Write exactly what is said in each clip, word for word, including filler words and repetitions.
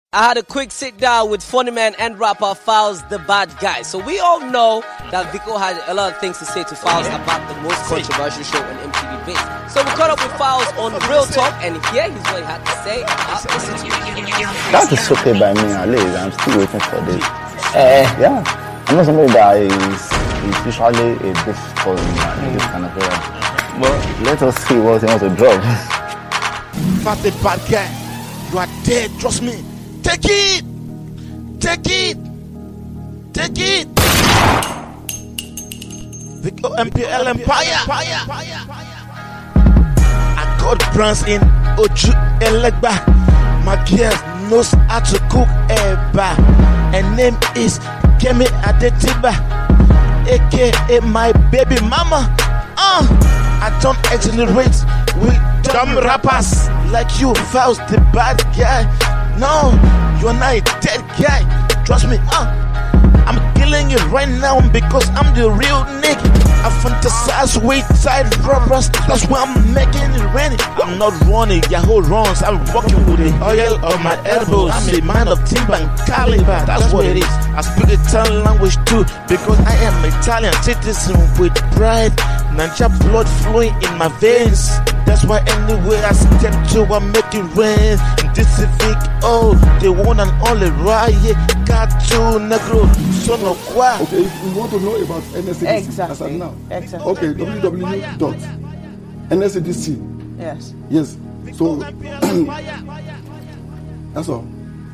I had a quick sit down with funny man and rapper Falz the Bad Guy. So we all know that Vico had a lot of things to say to Falz about the most controversial show on M T V Base. So we caught up with Falz on Real Talk, and here he's what he had to say. Uh, listen to it. That is okay by me, at least. I'm still waiting for this. Uh, yeah, I'm not somebody that is, is usually a bit for in this kind of area. But let us see what he wants to drop. Falz the Bad Guy, you are dead, trust me. Take it! Take it! Take it! The M P L Empire! I got brands in Oju Elegba. My girl knows how to cook eba. Her name is Kemi Adetiba, aka my baby mama. Uh, I don't exaggerate with dumb rappers like you, Falz the Bad Guy. No, you're not a dead guy. Trust me, uh, I'm killing it right now because I'm the real nigga. I fantasize with side robbers, that's why I'm making it rain. I'm not running Yahoo runs, I'm walking with the oil on my elbows. I'm the man of timber and caliber, that's what it is. I speak Italian language too because I am Italian citizen with pride. Ninja blood flowing in my veins. That's why anywhere I step to, I make it rain. This Civic, oh, the one and only riot. Cartoon Negro, son of what? Okay, if we want to know about N S A D C exactly. as of now. Exactly. Okay, w w w dot N S A D C. Yes. Yes. So that's all.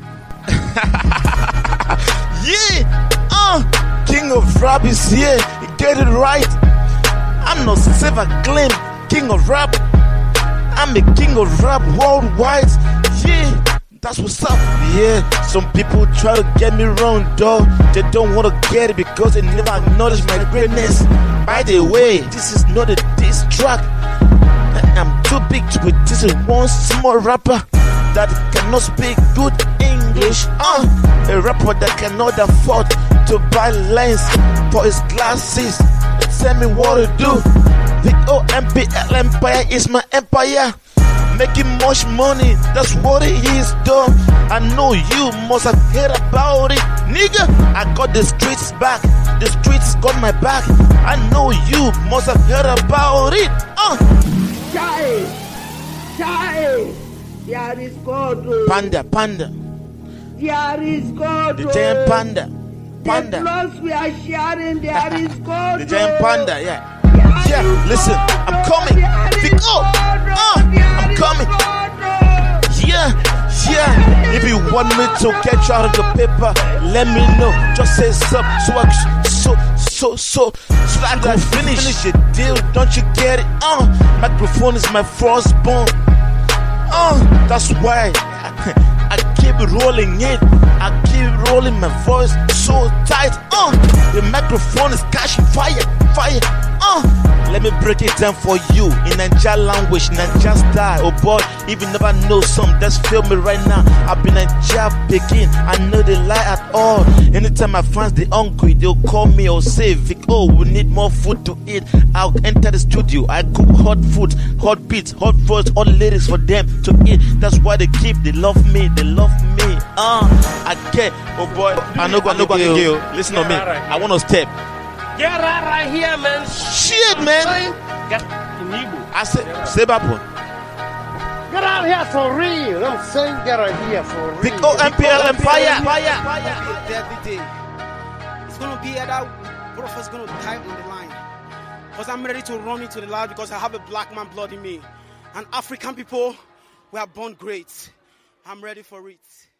Yeah, uh, King of Rap is here. Get it right. I'm not silver claim king of rap. I'm a king of rap worldwide. Yeah, that's what's up. Yeah, some people try to get me wrong, though. They don't want to get it because they never acknowledge my greatness. By the way, this is not a diss track. I'm too big to be dissing one small rapper that cannot speak good English. Uh, a rapper that cannot afford to buy lens for his glasses. Tell me what to do. The O M P L Empire is my empire. Making much money, that's what it is, though. I know you must have heard about it, nigga. I got the streets back, the streets got my back. I know you must have heard about it. Uh. Chai, Chai, there is God. Panda, panda. There is God. The giant panda. Panda. The blood we are sharing, there is God. The giant panda, yeah. Yeah, listen, I'm coming. Big up. Uh, I'm coming. Yeah, yeah. If you want me to get you out of the paper, let me know. Just say sub, so I, so, so, so, so I can finish. finish your deal. Don't you get it? Uh, microphone is my firstborn. Uh, that's why I, I keep rolling it. I keep rolling my voice so tight. Uh, the microphone is catching fire, fire. Uh, let me break it down for you in Naija language, Naija style. Oh boy, if you never know some, just feel me right now. I've been Naija Peking, I know they lie at all. Anytime my fans they hungry, they'll call me or say, Vic, oh, we need more food to eat. I'll enter the studio, I cook hot food, hot beats, hot voice, hot lyrics for them to eat. That's why they keep, they love me, they love me. Uh, I get, oh boy, I know, I know, I know. Listen to me, I want to step. Get out right here, man. Shit, man. Get in Igbo. I said, say that one. Get out here for real. I'm saying get out here for real. Big O M P L Empire. Every day. It's gonna be either both of us gonna die on the line. Because I'm ready to run into the light because I have a black man blood in me. And African people, we are born great. I'm ready for it.